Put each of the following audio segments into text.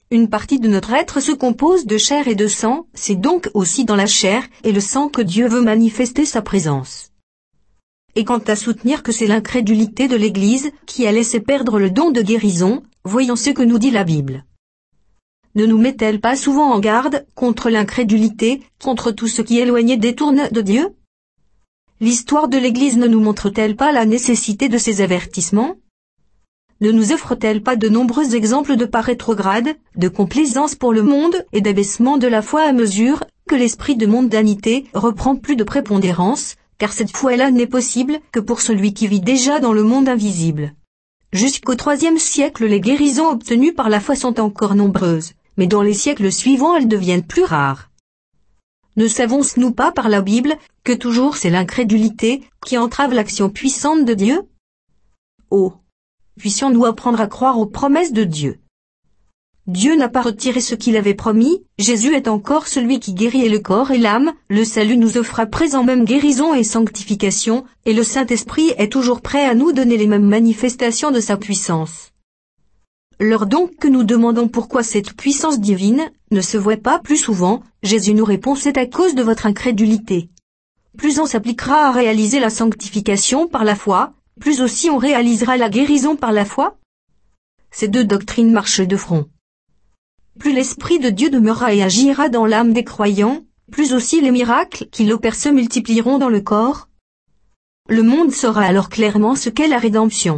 Une partie de notre être se compose de chair et de sang, c'est donc aussi dans la chair et le sang que Dieu veut manifester sa présence. Et quant à soutenir que c'est l'incrédulité de l'Église qui a laissé perdre le don de guérison, voyons ce que nous dit la Bible. Ne nous met-elle pas souvent en garde contre l'incrédulité, contre tout ce qui éloigné détourne de Dieu? L'histoire de l'Église ne nous montre-t-elle pas la nécessité de ces avertissements? Ne nous offre-t-elle pas de nombreux exemples de pas rétrograde, de complaisance pour le monde et d'abaissement de la foi à mesure que l'esprit de mondanité reprend plus de prépondérance, car cette foi-là n'est possible que pour celui qui vit déjà dans le monde invisible. Jusqu'au IIIe siècle, les guérisons obtenues par la foi sont encore nombreuses, mais dans les siècles suivants elles deviennent plus rares. Ne savons-nous pas par la Bible que toujours c'est l'incrédulité qui entrave l'action puissante de Dieu? Oh! Puissions-nous apprendre à croire aux promesses de Dieu. Dieu n'a pas retiré ce qu'il avait promis, Jésus est encore celui qui guérit le corps et l'âme, le salut nous offre à présent même guérison et sanctification, et le Saint-Esprit est toujours prêt à nous donner les mêmes manifestations de sa puissance. Lors donc que nous demandons pourquoi cette puissance divine ne se voit pas plus souvent, Jésus nous répond: c'est à cause de votre incrédulité. Plus on s'appliquera à réaliser la sanctification par la foi, plus aussi on réalisera la guérison par la foi. Ces deux doctrines marchent de front. Plus l'Esprit de Dieu demeurera et agira dans l'âme des croyants, plus aussi les miracles qu'il opère se multiplieront dans le corps. Le monde saura alors clairement ce qu'est la rédemption.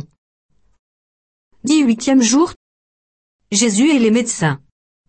18e jour. Jésus et les médecins.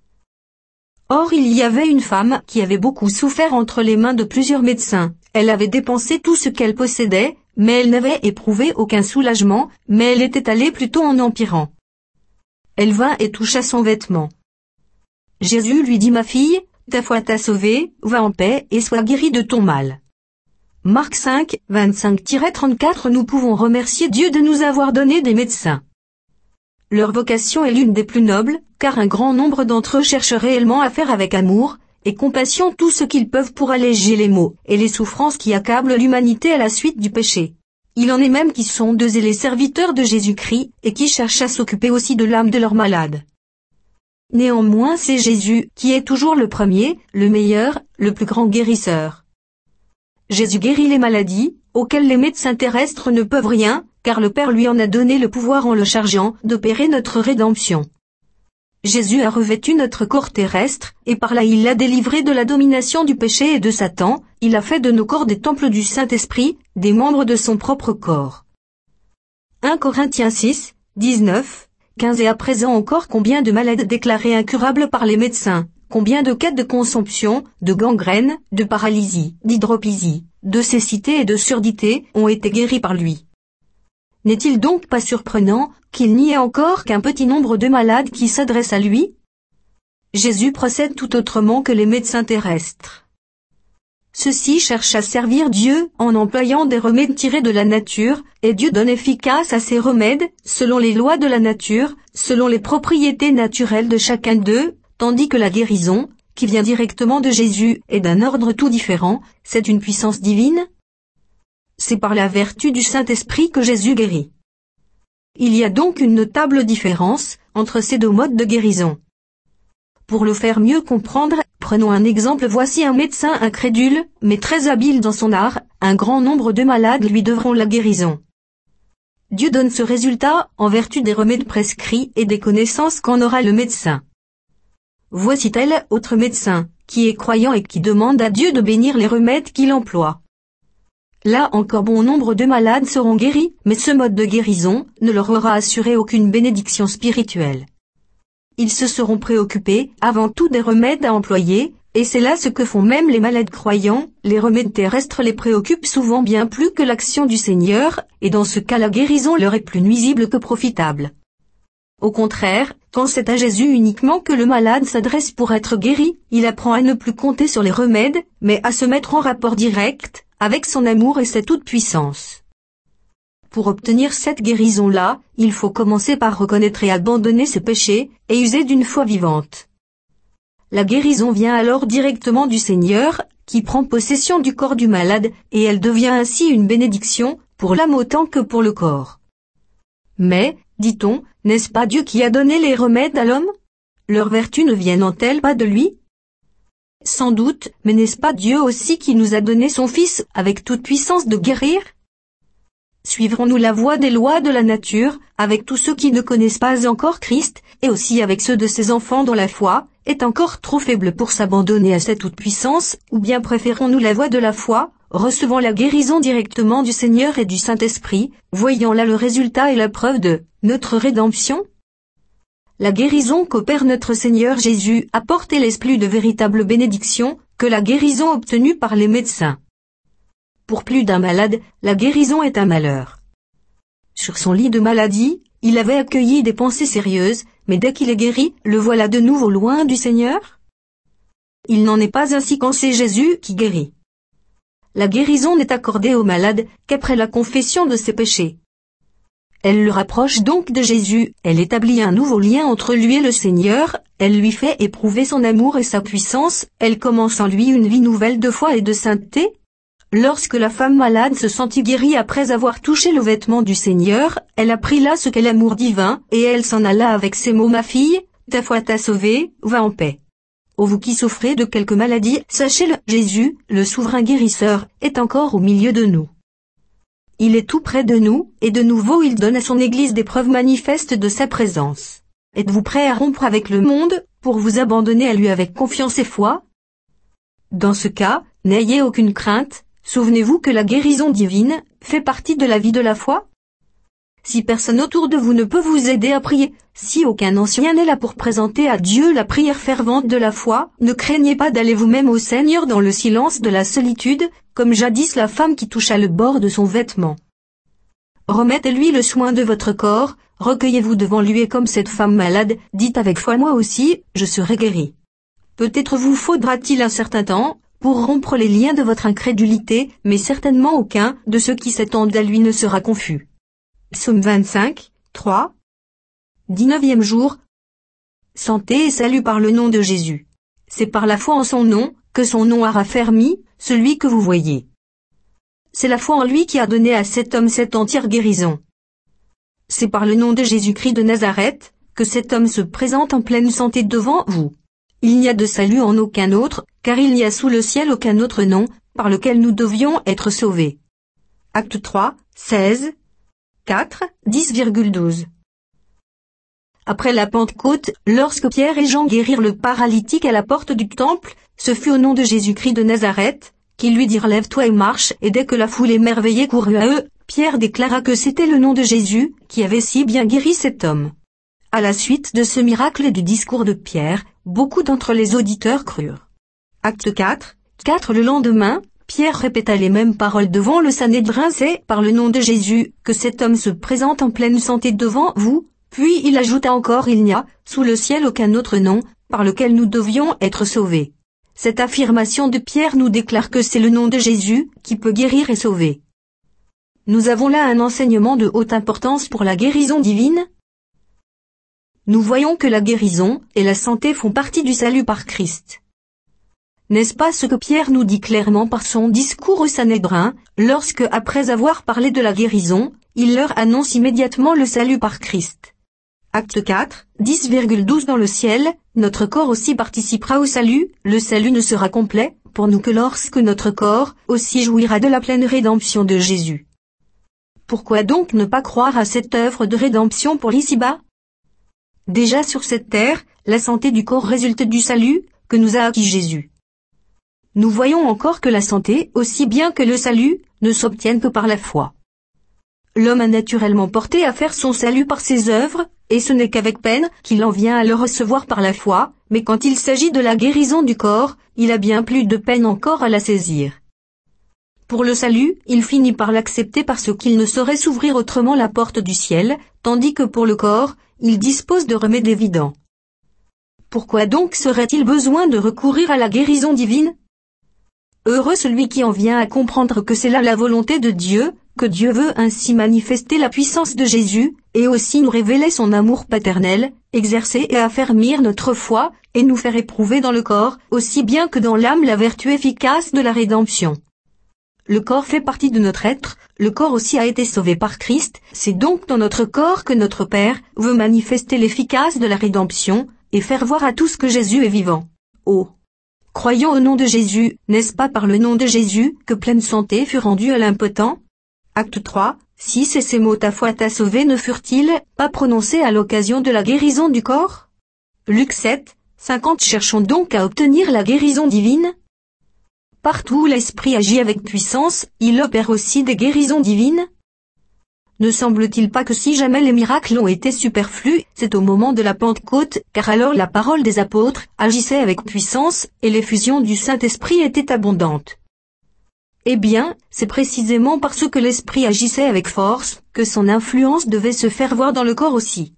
Or il y avait une femme qui avait beaucoup souffert entre les mains de plusieurs médecins. Elle avait dépensé tout ce qu'elle possédait, mais elle n'avait éprouvé aucun soulagement, mais elle était allée plutôt en empirant. Elle vint et toucha son vêtement. Jésus lui dit: ma fille, ta foi t'a sauvée, va en paix et sois guérie de ton mal. Marc 5, 25-34. Nous pouvons remercier Dieu de nous avoir donné des médecins. Leur vocation est l'une des plus nobles, car un grand nombre d'entre eux cherchent réellement à faire avec amour et compassion tout ce qu'ils peuvent pour alléger les maux et les souffrances qui accablent l'humanité à la suite du péché. Il en est même qui sont de zélés serviteurs de Jésus-Christ et qui cherchent à s'occuper aussi de l'âme de leurs malades. Néanmoins, c'est Jésus qui est toujours le premier, le meilleur, le plus grand guérisseur. Jésus guérit les maladies, auxquelles les médecins terrestres ne peuvent rien, car le Père lui en a donné le pouvoir en le chargeant d'opérer notre rédemption. Jésus a revêtu notre corps terrestre, et par là il l'a délivré de la domination du péché et de Satan, il a fait de nos corps des temples du Saint-Esprit, des membres de son propre corps. 1 Corinthiens 6, 19, 15. Et à présent encore, combien de malades déclarés incurables par les médecins, combien de cas de consomption, de gangrène, de paralysie, d'hydropésie, de cécité et de surdité ont été guéris par lui. N'est-il donc pas surprenant qu'il n'y ait encore qu'un petit nombre de malades qui s'adressent à lui? Jésus procède tout autrement que les médecins terrestres. Ceux-ci cherchent à servir Dieu en employant des remèdes tirés de la nature, et Dieu donne efficace à ces remèdes, selon les lois de la nature, selon les propriétés naturelles de chacun d'eux, tandis que la guérison, qui vient directement de Jésus, est d'un ordre tout différent. C'est une puissance divine. C'est par la vertu du Saint-Esprit que Jésus guérit. Il y a donc une notable différence entre ces deux modes de guérison. Pour le faire mieux comprendre, prenons un exemple. Voici un médecin incrédule, mais très habile dans son art. Un grand nombre de malades lui devront la guérison. Dieu donne ce résultat en vertu des remèdes prescrits et des connaissances qu'en aura le médecin. Voici tel autre médecin, qui est croyant et qui demande à Dieu de bénir les remèdes qu'il emploie. Là encore bon nombre de malades seront guéris, mais ce mode de guérison ne leur aura assuré aucune bénédiction spirituelle. Ils se seront préoccupés avant tout des remèdes à employer, et c'est là ce que font même les malades croyants. Les remèdes terrestres les préoccupent souvent bien plus que l'action du Seigneur, et dans ce cas la guérison leur est plus nuisible que profitable. Au contraire, quand c'est à Jésus uniquement que le malade s'adresse pour être guéri, il apprend à ne plus compter sur les remèdes, mais à se mettre en rapport direct avec son amour et sa toute-puissance. Pour obtenir cette guérison-là, il faut commencer par reconnaître et abandonner ses péchés, et user d'une foi vivante. La guérison vient alors directement du Seigneur, qui prend possession du corps du malade, et elle devient ainsi une bénédiction, pour l'âme autant que pour le corps. Mais, dit-on, n'est-ce pas Dieu qui a donné les remèdes à l'homme? leurs vertus ne viennent-elles pas de lui? Sans doute, mais n'est-ce pas Dieu aussi qui nous a donné son Fils avec toute puissance de guérir? Suivrons-nous la voie des lois de la nature, avec tous ceux qui ne connaissent pas encore Christ, et aussi avec ceux de ses enfants dont la foi est encore trop faible pour s'abandonner à cette toute-puissance, ou bien préférons-nous la voie de la foi, recevant la guérison directement du Seigneur et du Saint-Esprit, voyant là le résultat et la preuve de notre rédemption? La guérison qu'opère notre Seigneur Jésus apporte-t-elle plus de véritable bénédiction que la guérison obtenue par les médecins? Pour plus d'un malade, la guérison est un malheur. Sur son lit de maladie, il avait accueilli des pensées sérieuses, mais dès qu'il est guéri, le voilà de nouveau loin du Seigneur? Il n'en est pas ainsi quand c'est Jésus qui guérit. La guérison n'est accordée au malade qu'après la confession de ses péchés. Elle le rapproche donc de Jésus, elle établit un nouveau lien entre lui et le Seigneur, elle lui fait éprouver son amour et sa puissance, elle commence en lui une vie nouvelle de foi et de sainteté. Lorsque la femme malade se sentit guérie après avoir touché le vêtement du Seigneur, elle apprit là ce qu'est l'amour divin, et elle s'en alla avec ces mots: ma fille, ta foi t'a sauvée, va en paix. Ô vous qui souffrez de quelque maladie, sachez-le, Jésus, le souverain guérisseur, est encore au milieu de nous. Il est tout près de nous, et de nouveau il donne à son Église des preuves manifestes de sa présence. Êtes-vous prêt à rompre avec le monde, pour vous abandonner à lui avec confiance et foi? Dans ce cas, n'ayez aucune crainte. Souvenez-vous que la guérison divine fait partie de la vie de la foi. Si personne autour de vous ne peut vous aider à prier, si aucun ancien n'est là pour présenter à Dieu la prière fervente de la foi, ne craignez pas d'aller vous-même au Seigneur dans le silence de la solitude, comme jadis la femme qui toucha le bord de son vêtement. Remettez-lui le soin de votre corps, recueillez-vous devant lui et comme cette femme malade, dites avec foi: moi aussi, je serai guérie. Peut-être vous faudra-t-il un certain temps, pour rompre les liens de votre incrédulité, mais certainement aucun de ceux qui s'attendent à lui ne sera confus. Psaume 25, 3. 19e jour. Santé et salut par le nom de Jésus. C'est par la foi en son nom, que son nom a raffermi, celui que vous voyez. C'est la foi en lui qui a donné à cet homme cette entière guérison. C'est par le nom de Jésus-Christ de Nazareth, que cet homme se présente en pleine santé devant vous. Il n'y a de salut en aucun autre, car il n'y a sous le ciel aucun autre nom, par lequel nous devions être sauvés. Acte 3, 16, 4, 10,12. Après la Pentecôte, lorsque Pierre et Jean guérirent le paralytique à la porte du temple, ce fut au nom de Jésus-Christ de Nazareth, qu'ils lui dirent: lève-toi et marche, et dès que la foule émerveillée courut à eux, Pierre déclara que c'était le nom de Jésus, qui avait si bien guéri cet homme. À la suite de ce miracle et du discours de Pierre, beaucoup d'entre les auditeurs crurent. Acte 4, 4. Le lendemain, Pierre répéta les mêmes paroles devant le Sanhédrin: c'est par le nom de Jésus que cet homme se présente en pleine santé devant vous. Puis il ajouta encore: il n'y a, sous le ciel, aucun autre nom, par lequel nous devions être sauvés. Cette affirmation de Pierre nous déclare que c'est le nom de Jésus qui peut guérir et sauver. Nous avons là un enseignement de haute importance pour la guérison divine. Nous voyons que la guérison et la santé font partie du salut par Christ. N'est-ce pas ce que Pierre nous dit clairement par son discours au Sanhédrin, lorsque, après avoir parlé de la guérison, il leur annonce immédiatement le salut par Christ? Acte 4, 10,12. Dans le ciel, notre corps aussi participera au salut. Le salut ne sera complet pour nous que lorsque notre corps aussi jouira de la pleine rédemption de Jésus. Pourquoi donc ne pas croire à cette œuvre de rédemption pour l'ici-bas? Déjà sur cette terre, la santé du corps résulte du salut que nous a acquis Jésus. Nous voyons encore que la santé, aussi bien que le salut, ne s'obtiennent que par la foi. L'homme a naturellement porté à faire son salut par ses œuvres, et ce n'est qu'avec peine qu'il en vient à le recevoir par la foi, mais quand il s'agit de la guérison du corps, il a bien plus de peine encore à la saisir. Pour le salut, il finit par l'accepter parce qu'il ne saurait s'ouvrir autrement la porte du ciel, tandis que pour le corps, il dispose de remèdes évidents. Pourquoi donc serait-il besoin de recourir à la guérison divine? Heureux celui qui en vient à comprendre que c'est là la volonté de Dieu, que Dieu veut ainsi manifester la puissance de Jésus, et aussi nous révéler son amour paternel, exercer et affermir notre foi, et nous faire éprouver dans le corps, aussi bien que dans l'âme, la vertu efficace de la rédemption. Le corps fait partie de notre être, le corps aussi a été sauvé par Christ, c'est donc dans notre corps que notre Père veut manifester l'efficace de la rédemption, et faire voir à tous que Jésus est vivant. Oh! Croyons au nom de Jésus, n'est-ce pas par le nom de Jésus que pleine santé fut rendue à l'impotent? Acte 3, 6 Et ces mots ta foi t'a sauvé ne furent-ils pas prononcés à l'occasion de la guérison du corps? Luc 7, 50 Cherchons donc à obtenir la guérison divine. Partout où l'Esprit agit avec puissance, il opère aussi des guérisons divines. Ne semble-t-il pas que si jamais les miracles ont été superflus, c'est au moment de la Pentecôte, car alors la parole des apôtres agissait avec puissance, et l'effusion du Saint-Esprit était abondante. Eh bien, c'est précisément parce que l'Esprit agissait avec force, que son influence devait se faire voir dans le corps aussi.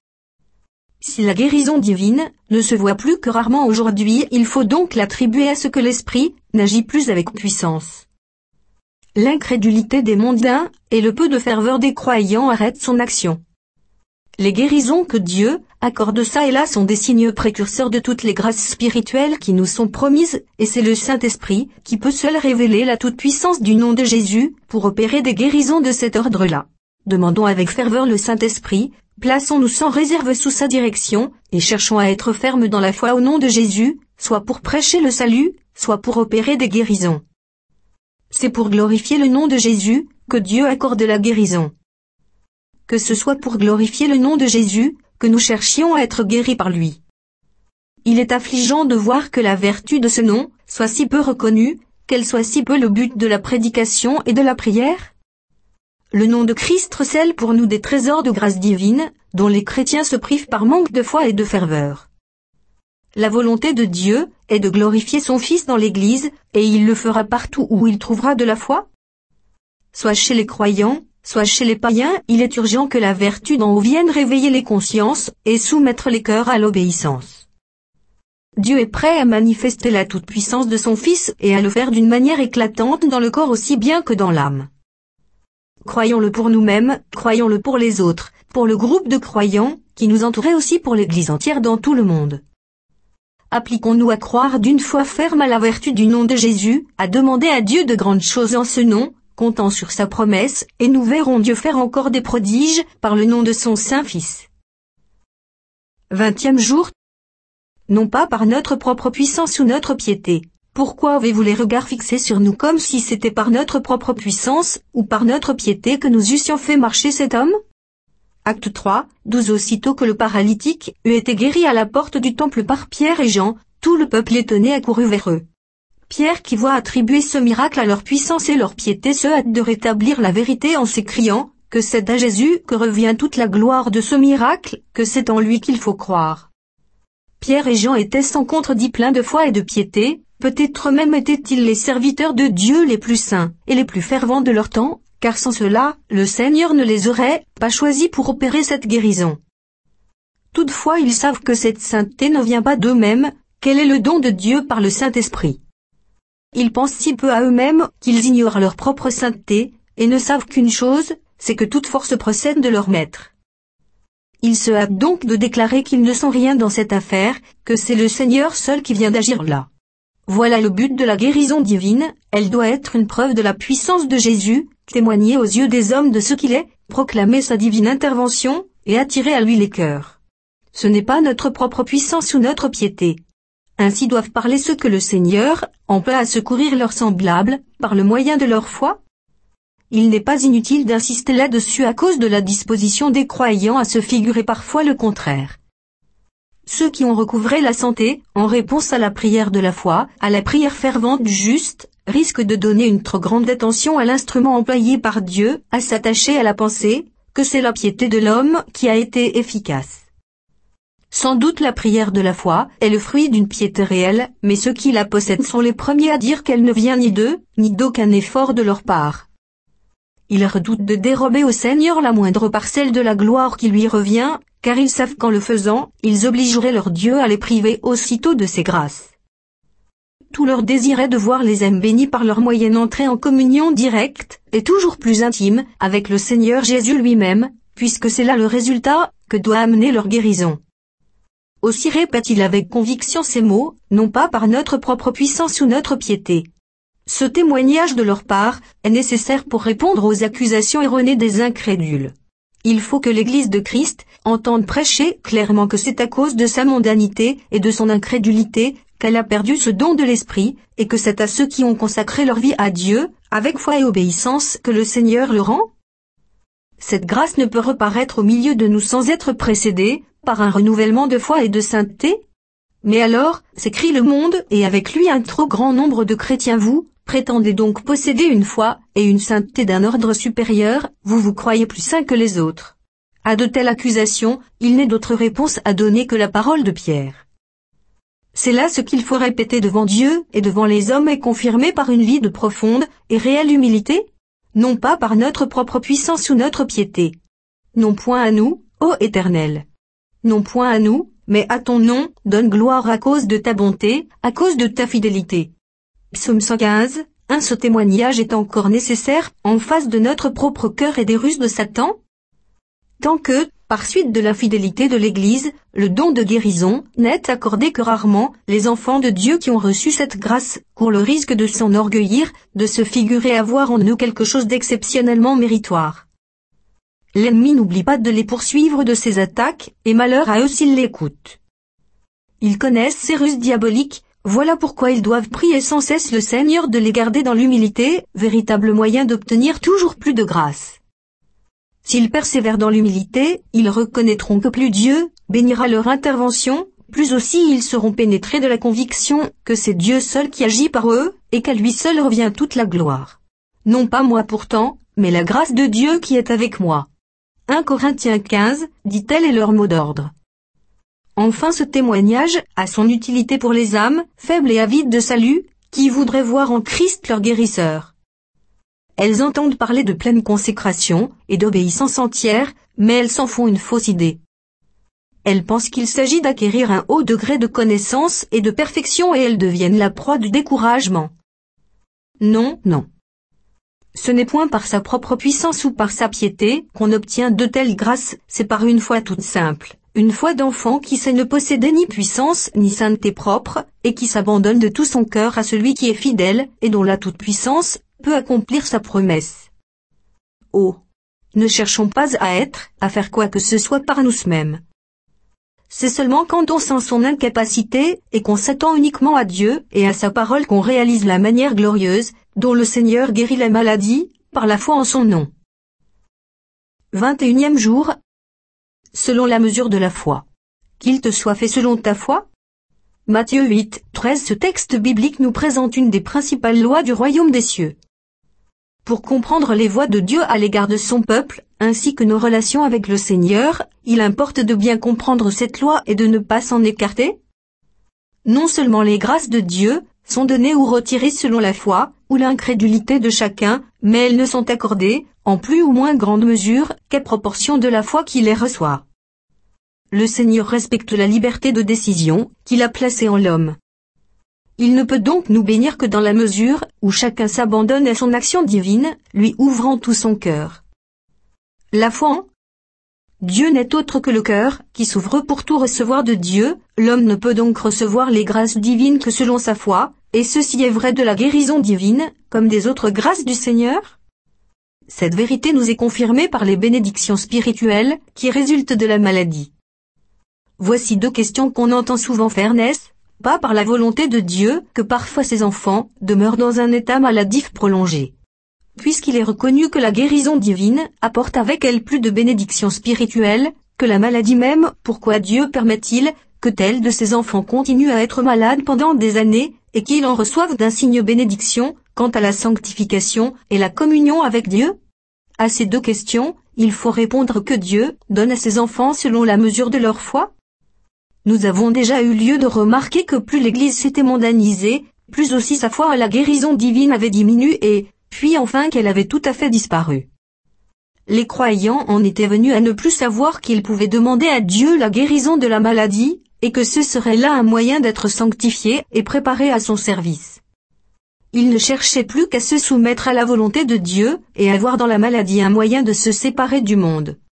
Si la guérison divine ne se voit plus que rarement aujourd'hui, il faut donc l'attribuer à ce que l'Esprit n'agit plus avec puissance. L'incrédulité des mondains et le peu de ferveur des croyants arrêtent son action. Les guérisons que Dieu accorde ça et là sont des signes précurseurs de toutes les grâces spirituelles qui nous sont promises, et c'est le Saint-Esprit qui peut seul révéler la toute-puissance du nom de Jésus pour opérer des guérisons de cet ordre-là. Demandons avec ferveur le Saint-Esprit, plaçons-nous sans réserve sous sa direction, et cherchons à être fermes dans la foi au nom de Jésus, soit pour prêcher le salut, soit pour opérer des guérisons. C'est pour glorifier le nom de Jésus que Dieu accorde la guérison. Que ce soit pour glorifier le nom de Jésus que nous cherchions à être guéris par lui. Il est affligeant de voir que la vertu de ce nom soit si peu reconnue, qu'elle soit si peu le but de la prédication et de la prière. Le nom de Christ recèle pour nous des trésors de grâce divine, dont les chrétiens se privent par manque de foi et de ferveur. La volonté de Dieu est de glorifier son Fils dans l'Église, et il le fera partout où il trouvera de la foi. Soit chez les croyants, soit chez les païens, il est urgent que la vertu d'en haut vienne réveiller les consciences et soumettre les cœurs à l'obéissance. Dieu est prêt à manifester la toute-puissance de son Fils et à le faire d'une manière éclatante dans le corps aussi bien que dans l'âme. Croyons-le pour nous-mêmes, croyons-le pour les autres, pour le groupe de croyants, qui nous entourait aussi pour l'Église entière dans tout le monde. Appliquons-nous à croire d'une foi ferme à la vertu du nom de Jésus, à demander à Dieu de grandes choses en ce nom, comptant sur sa promesse, et nous verrons Dieu faire encore des prodiges, par le nom de son Saint-Fils. 20e jour. Non pas par notre propre puissance ou notre piété. Pourquoi avez-vous les regards fixés sur nous comme si c'était par notre propre puissance, ou par notre piété que nous eussions fait marcher cet homme? Acte 3, 12 Aussitôt que le paralytique eut été guéri à la porte du temple par Pierre et Jean, tout le peuple étonné accourut vers eux. Pierre qui voit attribuer ce miracle à leur puissance et leur piété se hâte de rétablir la vérité en s'écriant que c'est à Jésus que revient toute la gloire de ce miracle, que c'est en lui qu'il faut croire. Pierre et Jean étaient sans contredit pleins de foi et de piété, peut-être même étaient-ils les serviteurs de Dieu les plus saints et les plus fervents de leur temps, car sans cela, le Seigneur ne les aurait pas choisis pour opérer cette guérison. Toutefois ils savent que cette sainteté ne vient pas d'eux-mêmes, qu'elle est le don de Dieu par le Saint-Esprit. Ils pensent si peu à eux-mêmes qu'ils ignorent leur propre sainteté, et ne savent qu'une chose, c'est que toute force procède de leur Maître. Ils se hâtent donc de déclarer qu'ils ne sont rien dans cette affaire, que c'est le Seigneur seul qui vient d'agir là. Voilà le but de la guérison divine, elle doit être une preuve de la puissance de Jésus, témoigner aux yeux des hommes de ce qu'il est, proclamer sa divine intervention, et attirer à lui les cœurs. Ce n'est pas notre propre puissance ou notre piété. Ainsi doivent parler ceux que le Seigneur emploie à secourir leurs semblables, par le moyen de leur foi. Il n'est pas inutile d'insister là-dessus à cause de la disposition des croyants à se figurer parfois le contraire. Ceux qui ont recouvré la santé, en réponse à la prière de la foi, à la prière fervente du juste, risquent de donner une trop grande attention à l'instrument employé par Dieu, à s'attacher à la pensée, que c'est la piété de l'homme qui a été efficace. Sans doute la prière de la foi est le fruit d'une piété réelle, mais ceux qui la possèdent sont les premiers à dire qu'elle ne vient ni d'eux, ni d'aucun effort de leur part. Ils redoutent de dérober au Seigneur la moindre parcelle de la gloire qui lui revient, car ils savent qu'en le faisant, ils obligeraient leur Dieu à les priver aussitôt de ses grâces. Tout leur désir est de voir les âmes bénies par leur moyenne entrer en communion directe, et toujours plus intime, avec le Seigneur Jésus lui-même, puisque c'est là le résultat que doit amener leur guérison. Aussi répète-t-il avec conviction ces mots, non pas par notre propre puissance ou notre piété. Ce témoignage de leur part est nécessaire pour répondre aux accusations erronées des incrédules. il faut que l'Église de Christ entende prêcher clairement que c'est à cause de sa mondanité et de son incrédulité qu'elle a perdu ce don de l'Esprit, et que c'est à ceux qui ont consacré leur vie à Dieu, avec foi et obéissance, que le Seigneur le rend. Cette grâce ne peut reparaître au milieu de nous sans être précédée par un renouvellement de foi et de sainteté. Mais alors, s'écrie le monde, et avec lui un trop grand nombre de chrétiens, vous prétendez donc posséder une foi et une sainteté d'un ordre supérieur, vous vous croyez plus saints que les autres. À de telles accusations, il n'est d'autre réponse à donner que la parole de Pierre. C'est là ce qu'il faut répéter devant Dieu et devant les hommes et confirmer par une vie de profonde et réelle humilité, non pas par notre propre puissance ou notre piété. Non point à nous, ô Éternel. Non point à nous, mais à ton nom, donne gloire à cause de ta bonté, à cause de ta fidélité. Psaume 115, ce témoignage est encore nécessaire en face de notre propre cœur et des ruses de Satan. Tant que, par suite de l'infidélité de l'Église, le don de guérison n'est accordé que rarement, les enfants de Dieu qui ont reçu cette grâce courent le risque de s'enorgueillir, de se figurer avoir en eux quelque chose d'exceptionnellement méritoire. L'ennemi n'oublie pas de les poursuivre de ses attaques, et malheur à eux s'ils l'écoutent. Ils connaissent ces ruses diaboliques, voilà pourquoi ils doivent prier sans cesse le Seigneur de les garder dans l'humilité, véritable moyen d'obtenir toujours plus de grâce. S'ils persévèrent dans l'humilité, ils reconnaîtront que plus Dieu bénira leur intervention, plus aussi ils seront pénétrés de la conviction que c'est Dieu seul qui agit par eux, et qu'à lui seul revient toute la gloire. Non pas moi pourtant, mais la grâce de Dieu qui est avec moi. 1 Corinthiens 15, dit tel est leur mot d'ordre. Enfin ce témoignage a son utilité pour les âmes, faibles et avides de salut, qui voudraient voir en Christ leur guérisseur. Elles entendent parler de pleine consécration et d'obéissance entière, mais elles s'en font une fausse idée. Elles pensent qu'il s'agit d'acquérir un haut degré de connaissance et de perfection et elles deviennent la proie du découragement. Non, non. Ce n'est point par sa propre puissance ou par sa piété qu'on obtient de telles grâces, c'est par une foi toute simple, une foi d'enfant qui sait ne posséder ni puissance ni sainteté propre, et qui s'abandonne de tout son cœur à celui qui est fidèle et dont la toute-puissance peut accomplir sa promesse. Oh! Ne cherchons pas à faire quoi que ce soit par nous-mêmes. C'est seulement quand on sent son incapacité et qu'on s'attend uniquement à Dieu et à sa parole qu'on réalise la manière glorieuse dont le Seigneur guérit la maladie, par la foi en son nom. 21e jour. Selon la mesure de la foi. Qu'il te soit fait selon ta foi. Matthieu 8, 13. Ce texte biblique nous présente une des principales lois du royaume des cieux. Pour comprendre les voies de Dieu à l'égard de son peuple, ainsi que nos relations avec le Seigneur, il importe de bien comprendre cette loi et de ne pas s'en écarter. Non seulement les grâces de Dieu sont données ou retirées selon la foi ou l'incrédulité de chacun, mais elles ne sont accordées, en plus ou moins grande mesure, qu'à proportion de la foi qui les reçoit. Le Seigneur respecte la liberté de décision qu'il a placée en l'homme. Il ne peut donc nous bénir que dans la mesure où chacun s'abandonne à son action divine, lui ouvrant tout son cœur. La foi en Dieu n'est autre que le cœur, qui s'ouvre pour tout recevoir de Dieu, l'homme ne peut donc recevoir les grâces divines que selon sa foi, et ceci est vrai de la guérison divine, comme des autres grâces du Seigneur. Cette vérité nous est confirmée par les bénédictions spirituelles, qui résultent de la maladie. Voici deux questions qu'on entend souvent faire naissent, pas par la volonté de Dieu que parfois ses enfants demeurent dans un état maladif prolongé. Puisqu'il est reconnu que la guérison divine apporte avec elle plus de bénédictions spirituelles que la maladie même, pourquoi Dieu permet-il que tel de ses enfants continue à être malade pendant des années et qu'ils en reçoivent d'insignes bénédictions quant à la sanctification et la communion avec Dieu? À ces deux questions, il faut répondre que Dieu donne à ses enfants selon la mesure de leur foi. Nous avons déjà eu lieu de remarquer que plus l'Église s'était mondanisée, plus aussi sa foi à la guérison divine avait diminué et, puis enfin qu'elle avait tout à fait disparu. Les croyants en étaient venus à ne plus savoir qu'ils pouvaient demander à Dieu la guérison de la maladie, et que ce serait là un moyen d'être sanctifiés et préparés à son service. Ils ne cherchaient plus qu'à se soumettre à la volonté de Dieu, et à voir dans la maladie un moyen de se séparer du monde.